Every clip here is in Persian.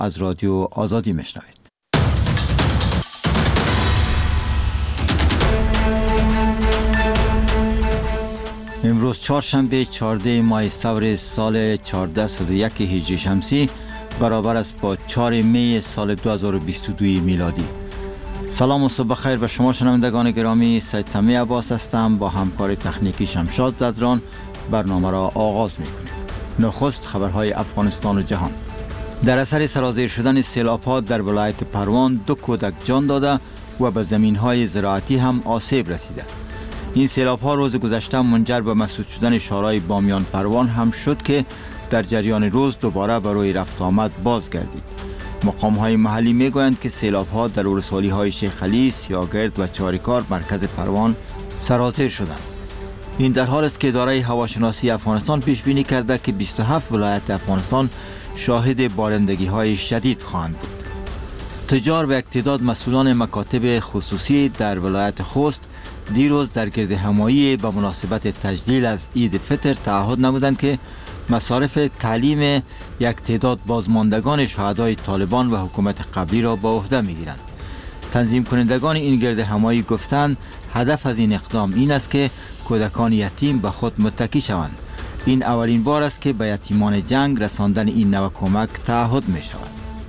از رادیو آزادی میشنوید. امروز چهارشنبه 14 ماه سور سال 1401 هجری شمسی برابر است با 4 می سال 2022 میلادی. سلام و صبح خیر به شما شنوندگان گرامی. سید سمی عباس هستم. با همکار تکنیکی شمشاد زدران برنامه را آغاز میکنیم. نخست خبرهای افغانستان و جهان. در اثر سرازیر شدن سیلاب‌ها در ولایت پروان 2 کودک جان داده و به زمین‌های زراعتی هم آسیب رسیده. این سیلاب‌ها روز گذشته منجر به مسدود شدن شارع بامیان پروان هم شد که در جریان روز دوباره برای رفت آمد بازگردید. مقام‌های محلی می‌گویند که سیلاب‌ها در ولسوالی‌های شیخ علی، سیاگرد و چاریکار مرکز پروان سرازیر شدند. این در حال است که اداره هواشناسی افغانستان پیش بینی کرده که 27 ولایت افغانستان شاهد بارندگی‌های شدید خواهند بود. تجار و اقتداد مسئولان مکاتب خصوصی در ولایت خوست دیروز در گرد همایی به مناسبت تجلیل از عید فطر تعهد نمودند که مصارف تعلیم یک تعداد بازماندگان شهدای طالبان و حکومت قبلی را به عهده می‌گیرند. تنظیم کنندگان این گرد همایی گفتند هدف از این اقدام این است که کودکان یتیم به خود متکی شوند. این اولین بار است که به یتیمان جنگ رساندن این نوع کمک تعهد می شود.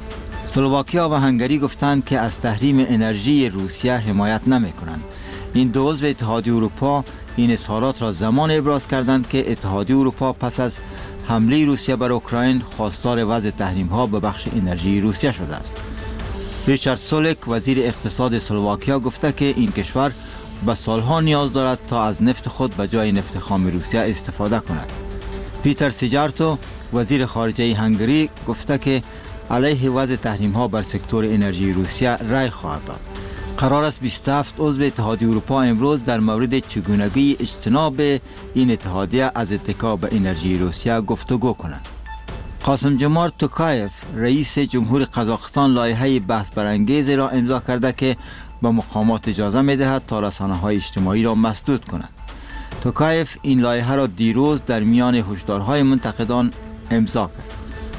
اسلواکیا و هنگری گفتند که از تحریم انرژی روسیه حمایت نمی کنند. این دو عضو اتحادیه اروپا این اظهارات را زمان ابراز کردند که اتحادیه اروپا پس از حمله روسیه بر اوکراین خواستار وضع تحریم ها به بخش انرژی روسیه شده است. ریچارد سولک وزیر اقتصاد اسلواکیا گفته که این کشور به سالها نیاز دارد تا از نفت خود به جای نفت خام روسیه استفاده کند. پیتر سیجارتو وزیر خارجه هنگری گفته که علیه وضع تحریم ها بر سکتور انرژی روسیه رای خواهد داد. قرار است 27 عضو اتحادیه اروپا امروز در مورد چگونگی اجتناب این اتحادیه از اتکا به انرژی روسیه گفتگو کنند. قاسم جمال توکایف رئیس جمهور قزاقستان لایحه بحث برانگیزی را امضا کرده که به مقامات اجازه می‌دهد تا رسانه‌های اجتماعی را مسدود کنند. توکایف این لایحه را دیروز در میان هشدارهای منتقدان امضا کرد.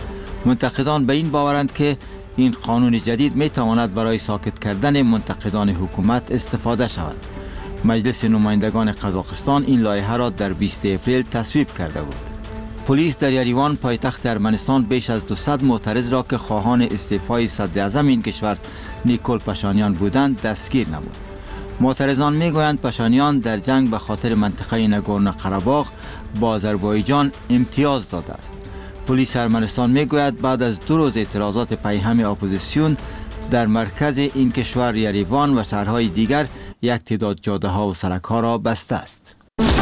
منتقدان به این باورند که این قانون جدید می‌تواند برای ساکت کردن منتقدان حکومت استفاده شود. مجلس نمایندگان قزاقستان این لایحه را در 20 اپریل تصویب کرده بود. پلیس در یریوان پایتخت ارمنستان بیش از 200 معترض را که خواهان استعفای صدراعظم این کشور نیکول پاشانیان بودند دستگیر نمود. معترضان میگویند پاشانیان در جنگ به خاطر منطقه ناگورنو قره‌باغ با آذربایجان امتیاز داده است. پلیس ارمنستان میگوید بعد از 2 روز اعتراضات پیهم اپوزیسیون در مرکز این کشور یریوان و شهرهای دیگر یک تعداد جاده‌ها و سرک‌ها را بسته است.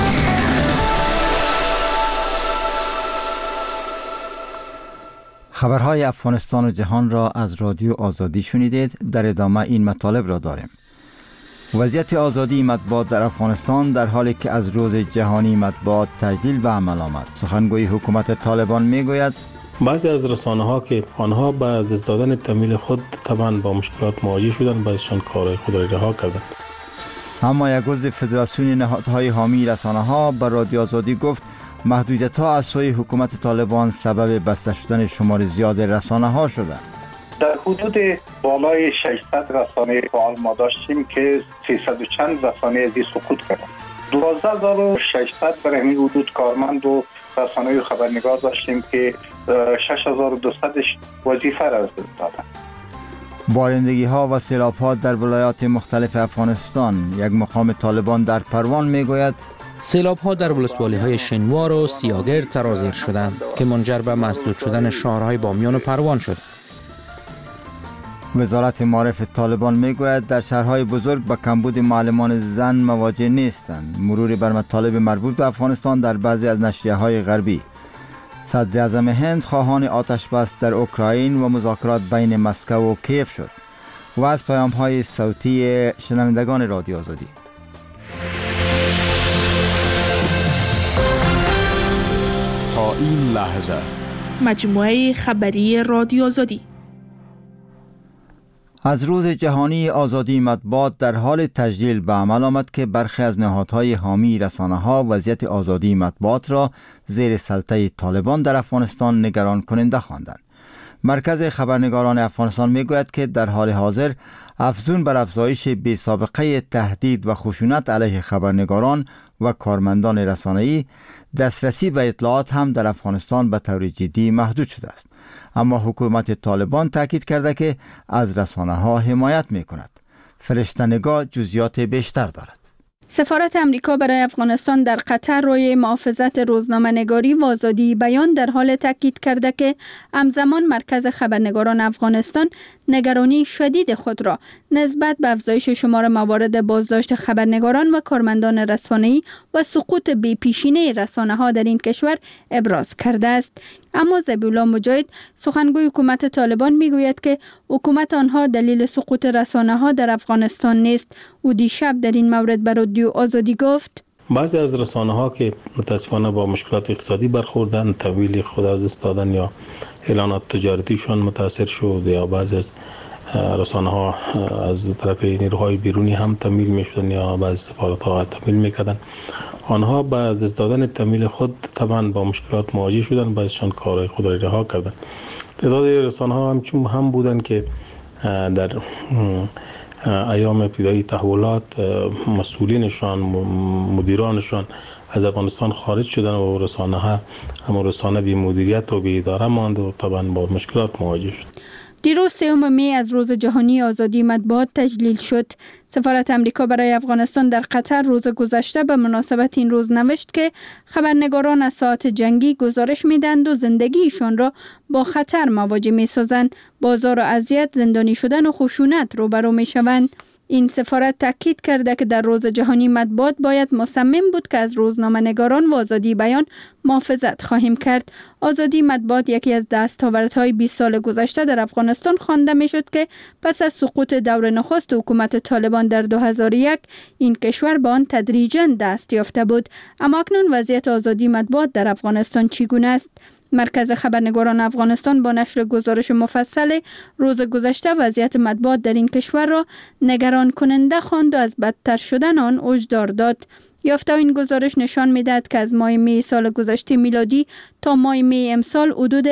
خبرهای افغانستان و جهان را از رادیو آزادی شنیدید. در ادامه این مطالب را داریم. وضعیت آزادی مطبوعات در افغانستان در حالی که از روز جهانی مطبوعات تجلیل به عمل آمد. سخنگوی حکومت طالبان میگوید بعضی از رسانه‌ها که آنها بعد از دادن تمویل خود طبعا با مشکلات مواجه شدند، بعضیشان کار خود را رها کردند. اما یک عضو فدراسیون نهادهای حامی رسانه‌ها به رادیو آزادی گفت محدودیت‌ها از سوی حکومت طالبان سبب بسته شدن شمار زیاد رسانه‌ها شده. در حدود بالای 600 رسانه فعال ما داشتیم که 300 و چند رسانه از سقوط کردند. 12600 برای همین حدود کارمند و رسانه خبرنگار داشتیم که 6200 وظیفه را از دست دادند. بارندگی‌ها و سیلاب‌ها در ولایات مختلف افغانستان. یک مقام طالبان در پروان میگوید سیلاب‌ها در ولسوالی‌های شنوار و سیاگرد سرازیر شدند که منجر به مسدود شدن شهرهای بامیان و پروان شد. وزارت معارف طالبان میگوید در شهرهای بزرگ با کمبود معلمان زن مواجه نیستند. مرور بر مطالب مربوط به افغانستان در بعضی از نشریه‌های غربی. صدراعظم هند خواهان آتش بس در اوکراین و مذاکرات بین مسکو و کیف شد. و از پیام‌های صوتی شنوندگان رادیو آزادی. تا این لحظه مجموعه خبری رادیو آزادی. از روز جهانی آزادی مطبوعات در حال تجلیل به عمل آمد که برخی از نهادهای حامی رسانه‌ها وضعیت آزادی مطبوعات را زیر سلطه طالبان در افغانستان نگران کننده خواندند. مرکز خبرنگاران افغانستان میگوید که در حال حاضر افزون بر افزایش بی‌سابقه تهدید و خشونت علیه خبرنگاران و کارمندان رسانه‌ای، دسترسی به اطلاعات هم در افغانستان به طور جدی محدود شده است. اما حکومت طالبان تاکید کرده که از رسانه‌ها حمایت می‌کند. فرشته نگاه جزئیات بیشتر دارد. سفارت امریکا برای افغانستان در قطر روی محافظت روزنامه‌نگاری و آزادی بیان در حال تاکید کرده که همزمان مرکز خبرنگاران افغانستان نگرانی شدید خود را نسبت به افزایش شمار موارد بازداشت خبرنگاران و کارمندان رسانه‌ای و سقوط بی‌پیشینه رسانه‌ها در این کشور ابراز کرده است. اما ذبیحالله مجاهد، سخنگوی حکومت طالبان، میگوید که حکومت آنها دلیل سقوط رسانه‌ها در افغانستان نیست. او دیشب در این مورد به رادیو آزادی گفت: بعضی از رسانه‌ها که متاسفانه با مشکلات اقتصادی برخوردن، تحویل خود از دست دادن یا اعلانات تجارتیشان متاثر شد، یا بعضی از رسانه‌ها از طرف نیروهای بیرونی هم تمویل می‌شدن یا بعضی سفارت‌ها تمویل می‌کردن. آنها با از دست دادن تمویل خود طبعا با مشکلات مواجه شدن، بعضیشان کارهای خود را رها کردن. تعداد رسانه‌ها هم بودن که در ایام ابتدایی تحولات مسئولینشان، مدیرانشان از افغانستان خارج شدن و رسانه بی مدیریت و بی اداره ماند و طبعا با مشکلات مواجه شد. دیروز 3 می از روز جهانی آزادی مطبوعات تجلیل شد. سفارت امریکا برای افغانستان در قطر روز گذشته به مناسبت این روز نوشت که خبرنگاران از ساعات جنگی گزارش میدند و زندگیشان را با خطر مواجه میسازند، بازار و اذیت، زندانی شدن و خشونت روبرو میشوند. این سفارت تاکید کرده که در روز جهانی مطبوعات باید مصمم بود که از روزنامه‌نگاران و آزادی بیان محافظت خواهیم کرد. آزادی مطبوعات یکی از دستاوردهای 20 سال گذشته در افغانستان خوانده میشد که پس از سقوط دور نخست حکومت طالبان در 2001 این کشور به آن تدریجاً دست یافته بود. اما اکنون وضعیت آزادی مطبوعات در افغانستان چگونه است؟ مرکز خبرنگاران افغانستان با نشر گزارش مفصل روز گذشته وضعیت مطبوعات در این کشور را نگران کننده خواند و از بدتر شدن آن هشدار داد. یافته این گزارش نشان می‌دهد که از ماه می سال گذشته میلادی تا ماه می امسال حدود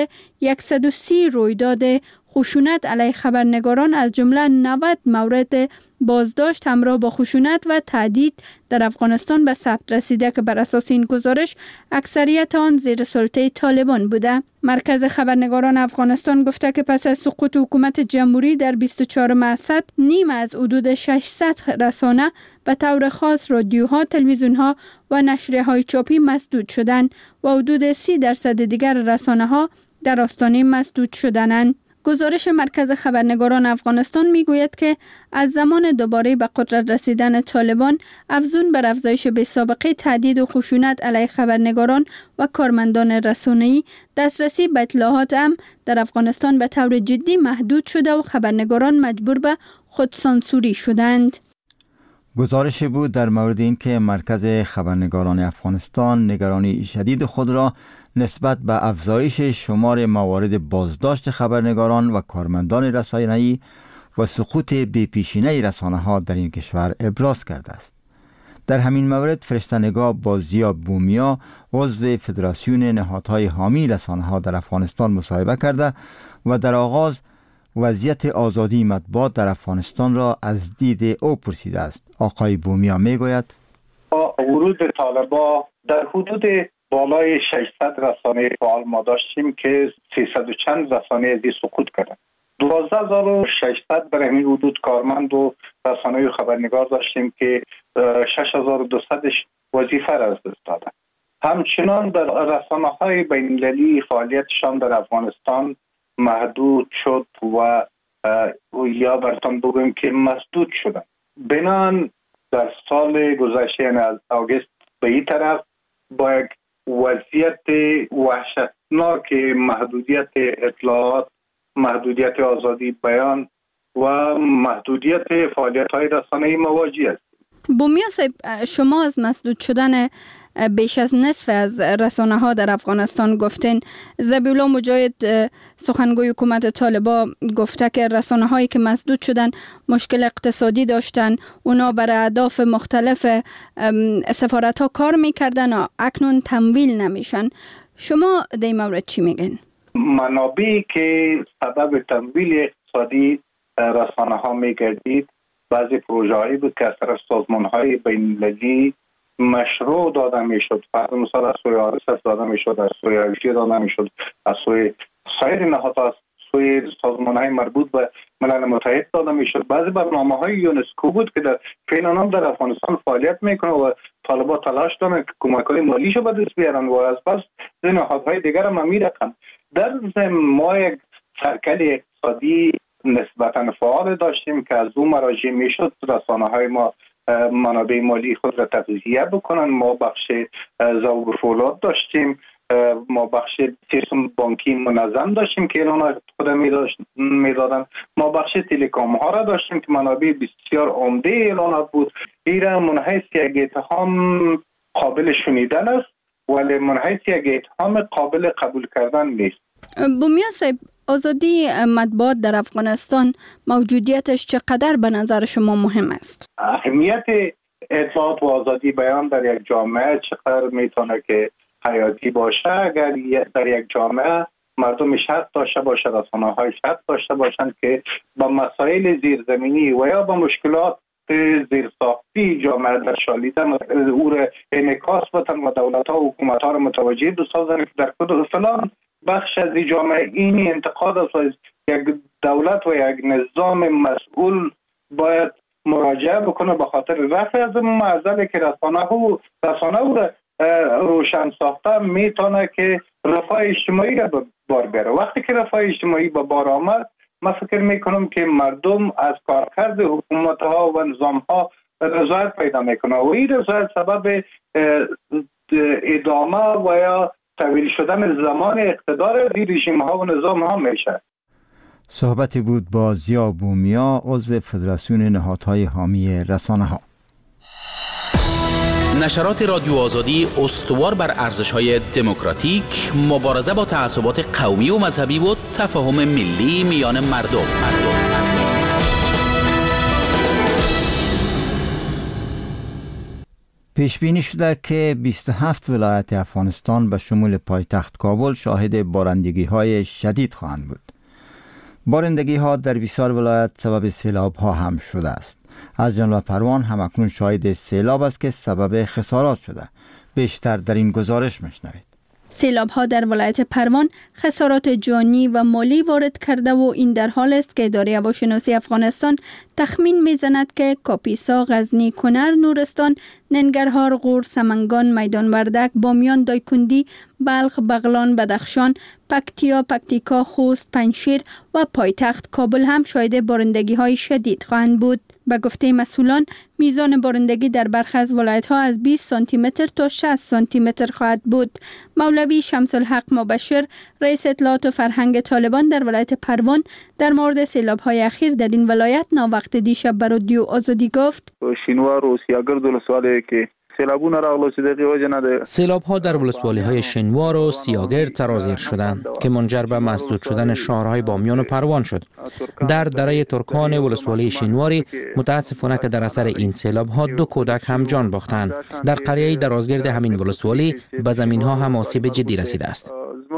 130 رویداد خشونت علیه خبرنگاران از جمله 90 مورد بازداشت همراه با خشونت و تهدید در افغانستان به ثبت رسیده که بر اساس این گزارش اکثریت آن زیر سلطه طالبان بوده. مرکز خبرنگاران افغانستان گفته که پس از سقوط حکومت جمهوری در 24 اسد نیم از حدود 600 رسانه به طور خاص رادیوها، تلویزیونها و نشریه‌های چاپی مسدود شدند و حدود 30% دیگر رسانه‌ها در آستانه مسدود شدنند. گزارش مرکز خبرنگاران افغانستان میگوید که از زمان دوباره به قدرت رسیدن طالبان، افزون بر افزایش بی‌سابقه تهدید و خشونت علیه خبرنگاران و کارمندان رسانه‌ای، دسترسی به اطلاعات هم در افغانستان به طور جدی محدود شده و خبرنگاران مجبور به خودسانسوری شدند. گزارش بود در مورد اینکه مرکز خبرنگاران افغانستان نگرانی شدید خود را نسبت به افزایش شمار موارد بازداشت خبرنگاران و کارمندان رسانه‌ای و سقوط بی‌پیشینه رسانه‌ها در این کشور ابراز کرده است. در همین مورد فرشته نگاه با زیا بومیا، عضو فدراسیون نهادهای حامی رسانه‌ها در افغانستان مصاحبه کرده و در آغاز وضعیت آزادی مطبوعات در افغانستان را از دید او پرسیده است. آقای بومیا میگوید: با ورود طالبان در حدود بالای 600 رسانه فعال ما داشتیم که 300 و چند رسانه ازی سقوط کردن. 12600 برای همین حدود کارمند و رسانه و خبرنگار داشتیم که 6200 وظیفه را از دست دادن. همچنان در رسانه‌های بین‌المللی فعالیتشان در افغانستان محدود شد و یا براتون بگویم که مسدود شدن. بنان در سال گذشته یعنی از آگوست به این طرف با یک وضعیت وحشتناک محدودیت اطلاعات، محدودیت آزادی بیان و محدودیت فعالیت‌های رسانه‌ای مواجه است. بومیا صاحب، شما از مسدود شدن بیش از نصف از رسانه‌ها در افغانستان گفتین. ذبیحالله مجاهد، سخنگوی حکومت طالبان، گفته که رسانه‌هایی که مسدود شدن مشکل اقتصادی داشتن، اونا برای اهداف مختلف سفارت‌ها کار می‌کردن و اکنون تمویل نمیشن. شما در این مورد چی میگین؟ منابعی که سبب تمویل اقتصادی رسانه ها می گردید بعضی پروژه هایی بود که از طرف سازمان های بین المللی مشروع داده می شد. فرض مثال از سوی RSF داده می شد، از سوی IFC داده می شد، از سوی سایر نهادها، از سوی سازمان های مربوط به ملل متحد داده می شد. بعضی برنامه های یونسکو بود که در فعلا در افغانستان فعالیت میکنه و طالبان تلاش دارن که کمک های مالی شو به دست بیارن و از پس نهادهای دیگر هم میرکن. در ضمن ما یک سرکل اقتصادی نسبتا فعال داشتیم که از اون مراجع میشد رسانه های ما منابع مالی خود را تغذیه بکنن. ما بخش ذوب فولاد داشتیم، ما بخش سیستم بانکی منظم داشتیم که اعلانات خود میدادن، ما بخش تلکام ها را داشتیم که منابع بسیار عمده اعلانات بود. ایران منحیث یک اتهام قابل شنیدن است ولی منحیث یک اتهام قابل قبول کردن نیست. بومیا صاحب، آزادی مطبوعات در افغانستان موجودیتش چقدر به نظر شما مهم است؟ اهمیت اطلاعات و آزادی بیان در یک جامعه چقدر میتونه که حیاتی باشه اگر در یک جامعه مردم شرط داشته باشه، رسانه‌های شرط داشته باشند که با مسائل زیرزمینی و یا با مشکلات زیرساختی جامعه در شالیدن او را انعکاس بدن و دولت‌ها و حکومت‌ها را متوجه بسازند که در کدام فلان بخش از جامعه این انتقاد است و یک دولت و یک نظام مسئول باید مراجعه بکنه به خاطر رفع از معضلی که رسانه او را روشن ساخته میتونه که رفاه اجتماعی را به بار بیاره. وقتی که رفاه اجتماعی به بار آمد من فکر میکنم که مردم از کارکرد حکومت ها و نظام ها رضایت پیدا میکنه و این رضایت سبب ادامه و یا طویل شدن زمان اقتدار رژیم ها و نظام ها میشه. صحبتی بود با ضیا بومیا، عضو فدراسیون نهادهای حامی رسانه ها. نشرات رادیو آزادی استوار بر ارزش‌های دموکراتیک، مبارزه با تعصبات قومی و مذهبی و تفاهم ملی میان مردم. پیش بینی شده که 27 ولایت افغانستان به شمول پایتخت کابل شاهد بارندگی‌های شدید خواهند بود. بارندگی‌ها در بسیار ولایت سبب سیلاب‌ها هم شده است. از جمله پروان همکنون شاهد سیلاب است که سبب خسارات شده. بیشتر در این گزارش میشنوید. سیلاب‌ها در ولایت پروان خسارات جانی و مالی وارد کرده و این در حال است که اداره هواشناسی افغانستان تخمین میزند که کاپیسا، غزنی، کنر، نورستان، ننگرهار، غور، سمنگان، میدان وردک، بامیان، دایکندی، بلخ، بغلان، بدخشان، پکتیکا، خوست، پنجشیر و پایتخت کابل هم شاهد بارندگی‌های شدید خواهند بود. به گفته مسئولان میزان بارندگی در برخی از ولایت‌ها از 20 سانتی متر تا 60 سانتی متر خواهد بود. مولوی شمس الحق مبشر، رئیس اطلاعات و فرهنگ طالبان در ولایت پروان، در مورد سیلاب‌های اخیر در این ولایت ناوقت دیشب به رادیو آزادی گفت: شینوار و سیاگرد ولسوالی که سیلابونه راغلو چې دغه وجه نه ده. سیلاب‌ها در ولسوالی‌های شنوار و سیاگرد سرازیر شدند که منجر به مسدود شدن شهرهای بامیان و پروان شد. در دره ترکان ولسوالی شنواری متاسفانه که در اثر این سیلاب‌ها 2 کودک هم جان باختند. در قریه درازگرد همین ولسوالی به زمین‌ها هم آسیب جدی رسیده است.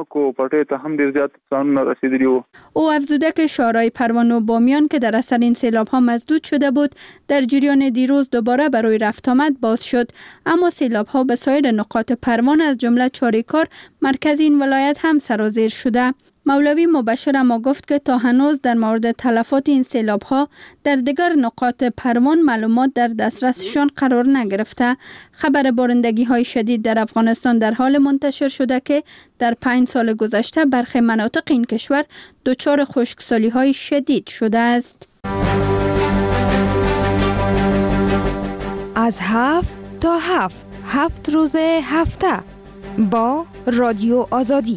او افزوده که شهرهای پروان و بامیان که در اثر این سیلاب‌ها مسدود شده بود در جریان دیروز دوباره برای رفت آمد باز شد، اما سیلاب‌ها به سایر نقاط پروان از جمله چاریکار مرکز این ولایت هم سرازیر شده. مولوی مبشر اما گفت که تا هنوز در مورد تلفات این سیلاب‌ها در دیگر نقاط پروان معلومات در دسترسشان قرار نگرفته. خبر بارندگی‌های شدید در افغانستان در حال منتشر شده که در 5 سال گذشته برخی مناطق این کشور دچار خشکسالی‌های شدید شده است. از 7 تا 7 روز هفته با رادیو آزادی.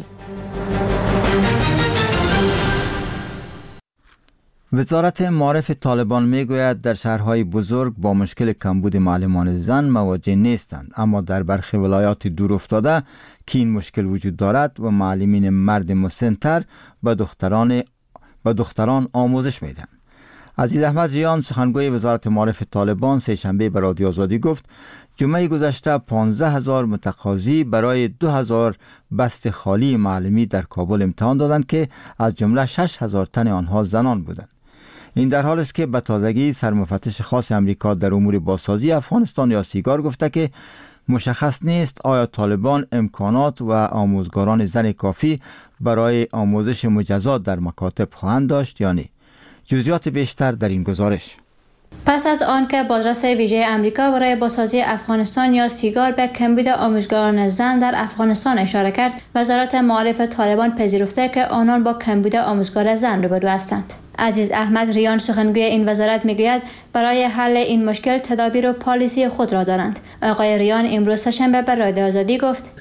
وزارت معارف طالبان میگوید در شهرهای بزرگ با مشکل کمبود معلمان زن مواجه نیستند، اما در برخی ولایات دور افتاده که این مشکل وجود دارد و معلمین مرد مسن‌تر به دختران آموزش میدن. عزیز احمد ریان سخنگوی وزارت معارف طالبان سه‌شنبه به رادیو آزادی گفت جمعه گذشته 15,000 متقاضی برای 2,000 بست خالی معلمی در کابل امتحان دادند که از جمله 6,000 تن آنها زنان بودند. این در حال است که به تازگی سرمفتش خاص امریکا در امور بازسازی افغانستان یا سیگار گفته که مشخص نیست آیا طالبان امکانات و آموزگاران زن کافی برای آموزش مجزا در مکاتب خواهند داشت یا نه. جزئیات بیشتر در این گزارش. پس از آنکه بازرس ویژه امریکا برای بازسازی افغانستان یا سیگار به کمبود آموزگاران زن در افغانستان اشاره کرد، وزارت معارف طالبان پذیرفته که آنان با کمبود آموزگار زن روبرو هستند. عزیز احمد ریان سخنگوی این وزارت میگوید برای حل این مشکل تدابیر و پالیسی خود را دارند. آقای ریان امروز سه‌شنبه به رادیو آزادی گفت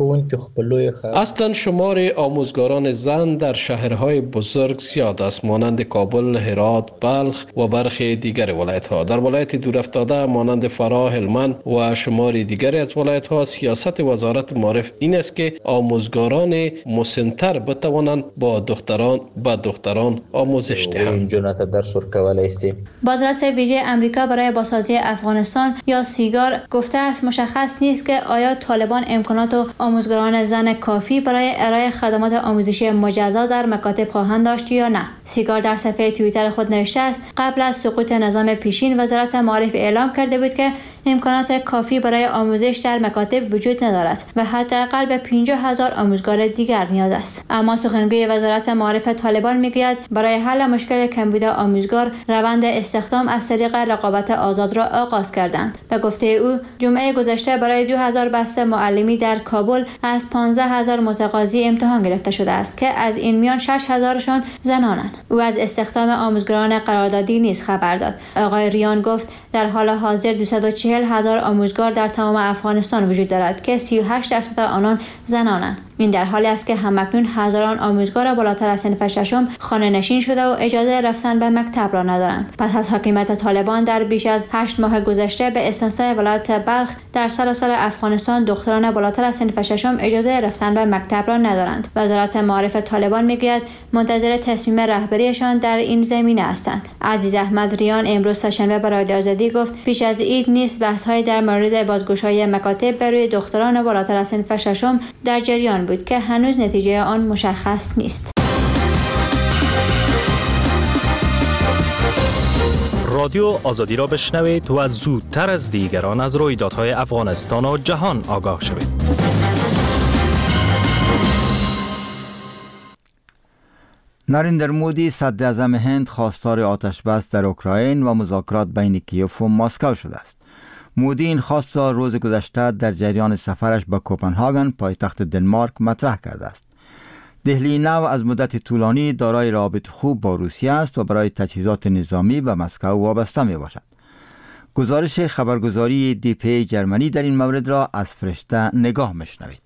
اصلا شمار آموزگاران زن در شهرهای بزرگ زیاد است، مانند کابل، هرات، بلخ و برخی دیگر ولایت‌ها. در ولایت دورافتاده مانند فراه، هلمند و شماری دیگری از ولایت‌ها سیاست وزارت معارف این است که آموزگاران مسن‌تر بتوانند با دختران آموزش دهند. بازرس ویژه امریکا برای بازسازی افغانستان یا سیگار گفته است مشخص نیست که آیا طالبان امکانات و آموزگاران زن کافی برای ارائه خدمات آموزشی مجزا در مکاتب خواهند داشت یا نه. سیگار در صفحه توییتر خود نوشته است قبل از سقوط نظام پیشین وزارت معارف اعلام کرده بود که امکانات کافی برای آموزش در مکاتب وجود ندارد و حداقل به 50,000 آموزگار دیگر نیاز است. اما سخنگوی وزارت معارف طالبان میگوید برای حل مشکل کمبود آموزگار روند استخدام از طریق رقابت آزاد را آغاز کردند. به گفته او جمعه گذشته برای 2,000 بسته معلمی در کابل از 15,000 متقاضی امتحان گرفته شده است که از این میان 6,000شان زنانند. او از استخدام آموزگاران قراردادی نیز خبر داد. آقای ریان گفت در حال حاضر 240,000 آموزگار در تمام افغانستان وجود دارد که 38% آنان زنانند. این در حالی است که همکنون هزاران آموزگار بالاتر از صنف ششم خانه نشین شده و اجازه رفتن به مکتب را ندارند. پس از حاکمیت طالبان در بیش از 8 ماه گذشته به استثنای ولایت بلخ در سراسر افغانستان دختران بالاتر از صنف ششم اجازه رفتن به مکتب را ندارند. وزارت معارف طالبان میگوید منتظر تصمیم رهبریشان در این زمینه هستند. عزیز احمد ریان امروز سه‌شنبه به رادیو آزادی گفت پیش از عید نیز بحث‌های در مورد بازگشایی مکاتب بر روی دختران بالاتر از صنف ششم در جریان بود که هنوز نتیجه آن مشخص نیست. رادیو آزادی را بشنوید و زودتر از دیگران از رویدادهای افغانستان و جهان آگاه شوید. نریندر مودی صدر اعظم هند خواستار آتش بس در اوکراین و مذاکرات بین کیف و مسکو شده است. مودی این خواست را روز گذشته در جریان سفرش به کوپنهاگن پایتخت دنمارک مطرح کرده است. دهلی نو از مدت طولانی دارای رابط خوب با روسیه است و برای تجهیزات نظامی به مسکو وابسته می باشد. گزارش خبرگزاری دیپی جرمنی در این مورد را از فرشته نگاه میشنوید.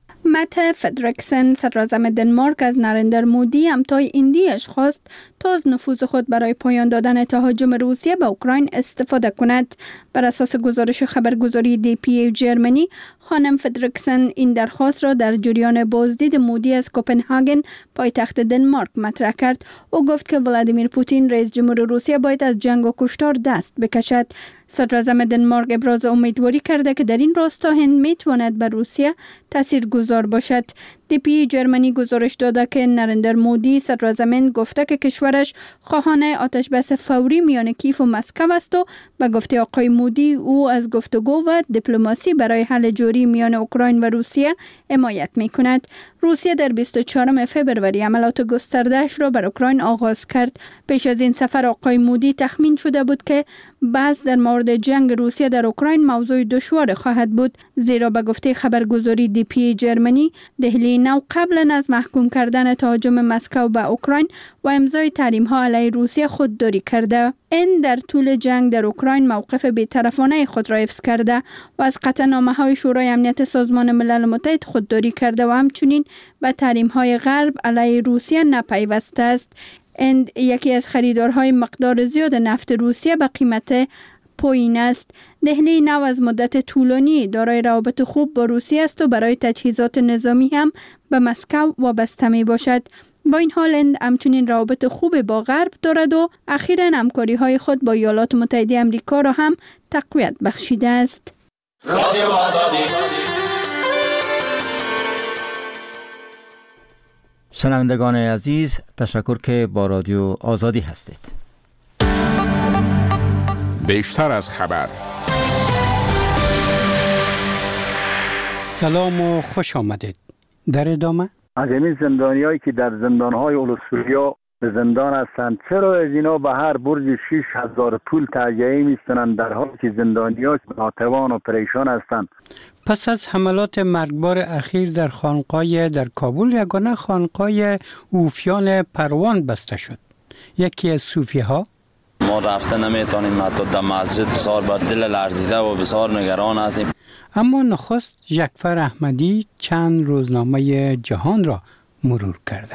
مته فدرکسن صدراعظم دنمارک از نریندر مودی امضای ایندیش خواست تا از نفوذ خود برای پایان دادن تهاجم روسیه به اوکراین استفاده کند. بر اساس گزارش خبرگزاری دیپی جرمنی، خانم فدرکسن این درخواست را در جریان بازدید مودی از کوپنهاگن پایتخت دنمارک مطرح کرد. او گفت که ولادیمیر پوتین رئیس جمهور روسیه باید از جنگ و کشتار دست بکشد. صدراعظم دنمارک ابراز امیدواری کرده که در این راستا هند میتواند بر روسیه تاثیرگذار باشد. دیپی جرمنی گزارش داده که نریندر مودی صدراعظم هند گفته که کشورش خواهان آتش بس فوری میان کیف و مسکو است و به گفته آقای مودی او از گفتگو و دیپلماسی برای حل جوری میان اوکراین و روسیه حمایت میکند. روسیه در 24 فوریه حملات گسترده‌اش را بر اوکراین آغاز کرد. پیش از این سفر آقای مودی تخمین شده بود که بحث در مورد جنگ روسیه در اوکراین موضوع دشوار خواهد بود، زیرا به گفته خبرگزاری دیپی جرمنی دهلی نو قبل از محکوم کردن تهاجم مسکو به اوکراین و امضای تحریم‌ها علیه روسیه خودداری کرده. این در طول جنگ در اوکراین موقف بی‌طرفانه خود را حفظ کرده و از قطعنامه‌های شورای امنیت سازمان ملل متحد خودداری کرده و همچنین به تحریم‌های غرب علیه روسیه نپیوسته است. این یکی از خریدارهای مقدار زیاد نفت روسیه به قیمت پایین است. دهلی نو از مدت طولانی دارای روابط خوب با روسیه است و برای تجهیزات نظامی هم به مسکو وابسته می باشد. با این حال هند همچنین روابط خوب با غرب دارد و اخیراً همکاری‌های خود با ایالات متحده آمریکا را هم تقویت بخشیده است. رادیو آزادی. شنوندگان عزیز، تشکر که با رادیو آزادی هستید. بیشتر از خبر. سلام و خوش آمدید. در ادامه از این زندانیایی که در زندانهای اولوسوریا به زندان هستند، چرا از اینا به هر برج 6000 پول تهیه میستنند در حالی که زندانی‌ها ناتوان و پریشان هستند؟ پس از حملات مرگبار اخیر در خانقاه در کابل، یگانه خانقاه اوفیان پروان بسته شد. یکی از صوفی‌ها: ما رفته نمیتونیم، حتی در مسجد بسیار بر دل لرزیده و بسیار نگران هستیم. اما نخست ژکفر احمدی چند روزنامه جهان را مرور کرده.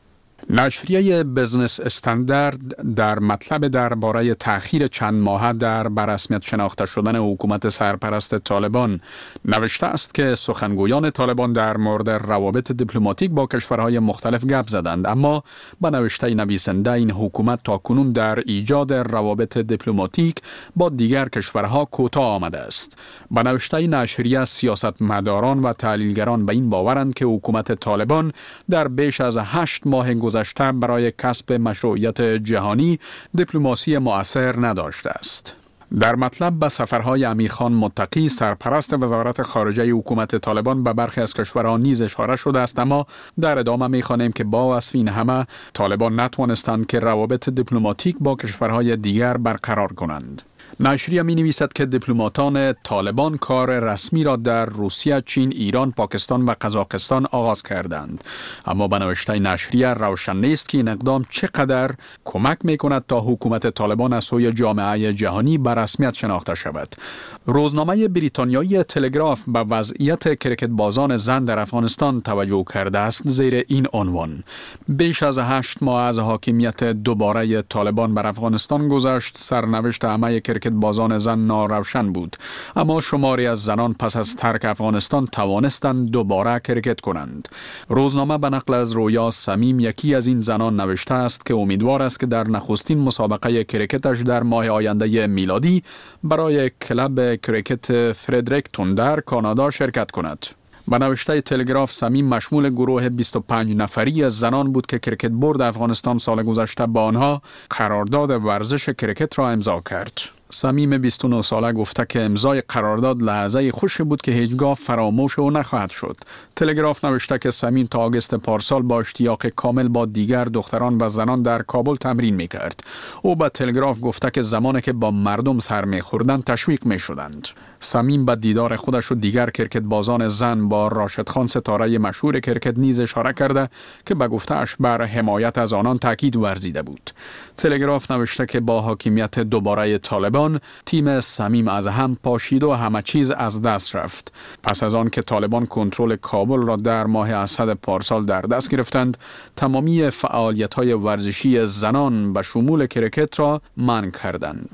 نشریه بزنس استاندارد در مطلب درباره تأخیر چند ماهه در بررسمیت شناخته شدن حکومت سرپرست طالبان نوشته است که سخنگویان طالبان در مورد روابط دیپلماتیک با کشورهای مختلف گپ زدند، اما به نوشته نویسنده این حکومت تاکنون در ایجاد روابط دیپلماتیک با دیگر کشورها کوتاه آمده است. به نوشته نشریه، سیاستمداران و تحلیلگران به این باورند که حکومت طالبان در بیش از 8 ماه گذشته برای کسب مشروعیت جهانی دیپلماسی مؤثر نداشته است. در مطلب به سفرهای امیرخان متقی، سرپرست وزارت خارجه حکومت طالبان، به برخی از کشورها نیز اشاره شده است، اما در ادامه می‌خوانیم که با وصف این همه طالبان نتوانستند که روابط دیپلماتیک با کشورهای دیگر برقرار کنند. نشریه می نویسد که دیپلماتان طالبان کار رسمی را در روسیه، چین، ایران، پاکستان و قزاقستان آغاز کردند، اما به نوشته نشریه روشن نیست که این اقدام چقدر کمک می کند تا حکومت طالبان از سوی جامعه جهانی به رسمیت شناخته شود. روزنامه بریتانیایی تلگراف به وضعیت کرکت بازان زن در افغانستان توجه کرده است، زیر این عنوان: بیش از 8 ماه از حاکمیت دوباره طالبان بر افغانستان گذشت. سرنوشت همه کرکت بازان زن ناروشن بود، اما شماری از زنان پس از ترک افغانستان توانستند دوباره کرکت کنند. روزنامه به نقل از رویا صمیم، یکی از این زنان، نوشته است که امیدوار است که در نخستین مسابقه کرکتش در ماه آینده میلادی برای کلب کرکت فردریکتون در کانادا شرکت کند. به نوشته تلگراف، صمیم مشمول گروه 25 نفری از زنان بود که کرکت بورد افغانستان سال گذشته با آنها قرارداد ورزش کرکت را امضا کرد. صمیم 29 ساله گفته که امضای قرارداد لحظه خوشی بود که هیچگاه فراموش او نخواهد شد. تلگراف نوشته که صمیم تا آگوست پارسال با اشتیاق کامل با دیگر دختران و زنان در کابل تمرین می‌کرد. او به تلگراف گفته که زمانی که با مردم سر می‌خوردند تشویق می‌شدند. صمیم به دیدار خودش و دیگر کرکت بازان زن با راشد خان، ستاره مشهور کرکت، نیز اشاره کرده که به گفته‌اش بر حمایت از آنان تاکید ورزیده بود. تلگراف نوشته که با حاکمیت دوباره طالبان، تیم صمیم از هم پاشید و همه چیز از دست رفت. پس از آن که طالبان کنترل کابل را در ماه اسد پارسال در دست گرفتند، تمامی فعالیت‌های ورزشی زنان به شمول کرکت را منع کردند.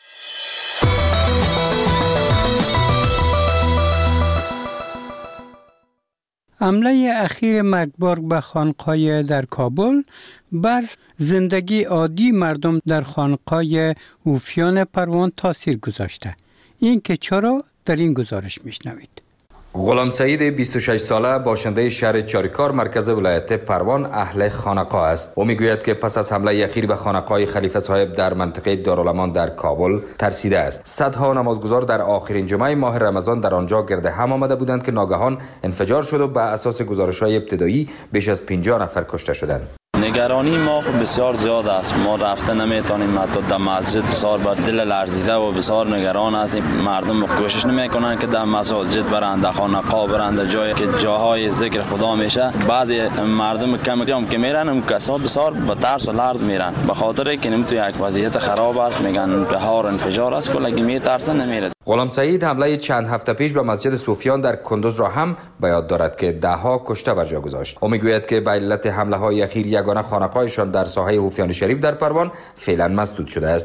حمله اخیر مرگبار به خانقاه در کابل بر زندگی عادی مردم در خانقاه اوفیان پروان تاثیر گذاشته. این که چرا، در این گزارش میشنوید. غلام سعید 26 ساله باشنده شهر چاریکار مرکز ولایت پروان اهل خانقاه است. او میگوید که پس از حمله اخیر به خانقاه خلیفه صاحب در منطقه دارالامان در کابل ترسیده است. صدها نمازگزار در آخرین جمعه ماه رمضان در آنجا گرد هم آمده بودند که ناگهان انفجار شد و به اساس گزارش‌های ابتدایی بیش از 50 نفر کشته شدند. نگرانی ما بسیار زیاد است. ما رفته نمیتونیم، حتی در مسجد بسیار بر دل لرزیده و بسیار نگران هستیم. مردم کوشش نمیکنن که در مساجد برند، خانقاه برند، جایی که جاهای ذکر خدا میشه. بعضی مردم کم که میرن، اون کسا بسیار با ترس و لرز میرن، به خاطر اینکه نمیتونه یک وضعیت خراب است. میگن بهار انفجار است، کلا میترسن نمیره. غلام سعید حمله چند هفته پیش به مسجد صوفیان در کندوز را هم به یاد دارد که دهها کشته بر جا گذاشت. او میگوید که به علت حمله های اخیر یگانه خانقاهشان در ساحه اوفیان شریف در پروان فعلا مسدود شده است.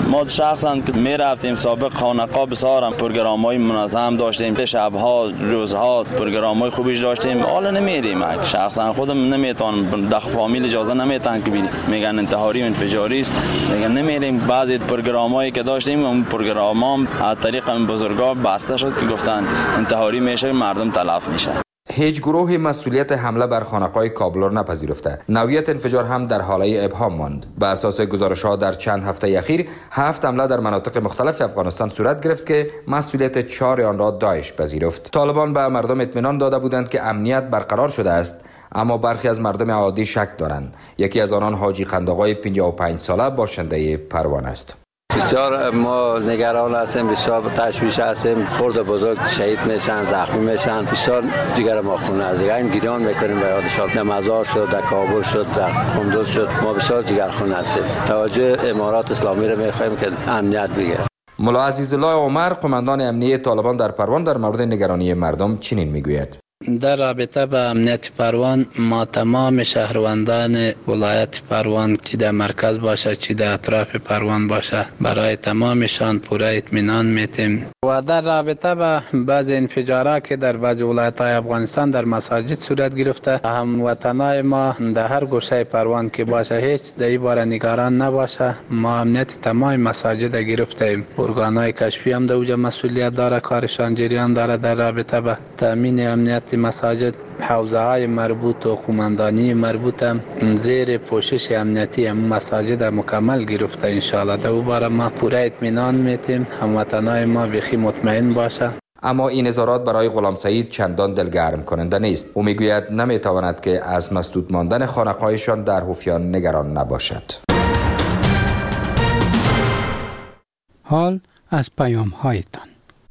ما شخصا که می رفتیم سابق خانقاه بسیار پروگرام‌های منظم داشتیم، شب‌ها روزها پروگرام‌های خوبیش داشتیم. حالا نمیریم، شخصا خودم نمیتونم، داخل فامیل اجازه نمیتن که میگن انتحاری و انفجاری است، میگن نمیریم. بعضی پروگرام‌هایی که داشتیم اون پروگرام‌ها از طریق این بزرگا بسته شد که گفتن انتحاری میشه، مردم تلف میشه. هیچ گروهی مسئولیت حمله بر خانقاه کابل را نپذیرفته. نوعیت انفجار هم در حاله ابهام ماند. به اساس گزارش‌ها در چند هفته اخیر 7 حمله در مناطق مختلف افغانستان صورت گرفت که مسئولیت 4 آن را داعش پذیرفت. طالبان به مردم اطمینان داده بودند که امنیت برقرار شده است، اما برخی از مردم عادی شک دارند. یکی از آنان حاجی قنداقای 55 ساله باشنده پروان است. بسیار ما نگران هستیم، بسیار تشویش هستیم. خرد و بزرگ شهید میشن، زخمی میشن. بسیار جگر ما خون از دیگه این گریان میکنیم به یادشان. در مزار شد، در کابل شد، در قندوز شد. ما بسیار جگر خون هستیم. توجه امارات اسلامی را میخوایم که امنیت بگیره. ملا عزیزالله عمر قماندان امنیه طالبان در پروان در مورد نگرانی مردم چنین میگوید: در رابطه با امنیت پروان ما تمام شهروندان ولایت پروان چی در مرکز باشه چی در اطراف پروان باشه برای تمامشان پوره اطمینان میتیم. و در رابطه با بعض انفجارات که در بعض ولایت‌های افغانستان در مساجد صورت گرفته، هموطنان ما در هر گوشه پروان که باشه هیچ در این باره نگران نباشه. ما امنیت تمام مساجد گرفتیم. ارگان‌های کشفی هم در اوجا مسئولیت داره، کارشان جریان داره در رابطه با تامین امنیت مساجد. حوزه های مربوط و قماندانی مربوط هم زیر پوشش امنیتی مساجد مکمل گرفته. انشاءالله در او باره ما پوره اطمینان میتیم، هموطنان ما بخی مطمئن باشه. اما این اظهارات برای غلام سعید چندان دلگرم کننده نیست. او میگوید نمیتواند که از مسدود ماندن خانقاهشان در هوفیان نگران نباشد. حال از پیام هایتان.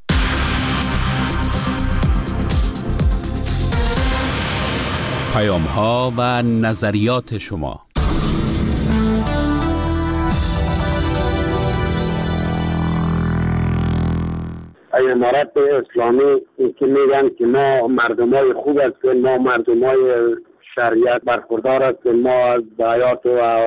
پیام ها و نظریات شما. امارات اسلامی که میگن که ما مردمای خوب هستیم، ما مردمای شریعت برخوردار هستیم، ما از حیات و